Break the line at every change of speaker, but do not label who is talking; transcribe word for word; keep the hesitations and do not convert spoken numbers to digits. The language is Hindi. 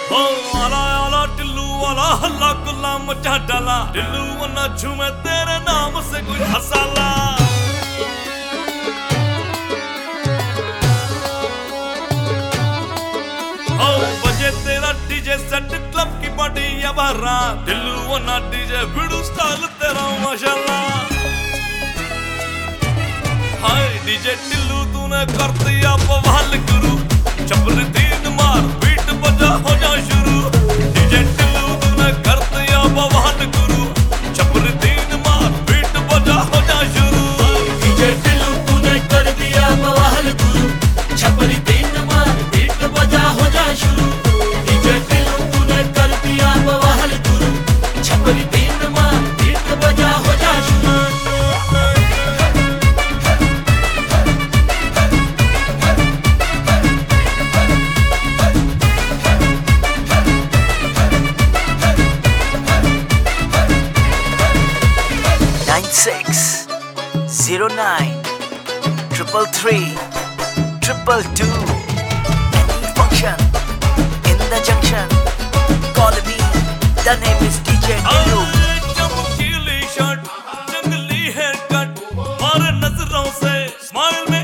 हो आला आला टिल्लू वाला हल्ला गुल्ला मचा डाला, टिल्लू वन्ना झूमे तेरे नाम से कोई हसाला। हो बजे तेरा डीजे सेट क्लब की पार्टी या बारात, टिल्लू वन्ना डीजे वीडू स्टाइल तेरा माशाल्लाह। हाय डीजे टिल्लू तूने कर दिया बवाल गुरु, चपल तीन मार बीट बजा हो जा शुरू। डीजे टिल्लू तूने कर दिया बवाल गुरु, चपल तीन मार बीट बजा हो जा शुरू।
डीजे टिल्लू तूने कर दिया बवाल गुरु, चपल तीन मार बीट बजा हो जा शुरू। डीजे टिल्लू तूने कर दिया बवाल गुरु, चपल तीन मार बीट बजा हो जा शुरू।
nine six zero nine triple three triple two. Any function in the junction, call me. The name is D J Tillu.
चमकीली शर्ट, जंगली हेयर कट, मारे नजरों से स्माइल में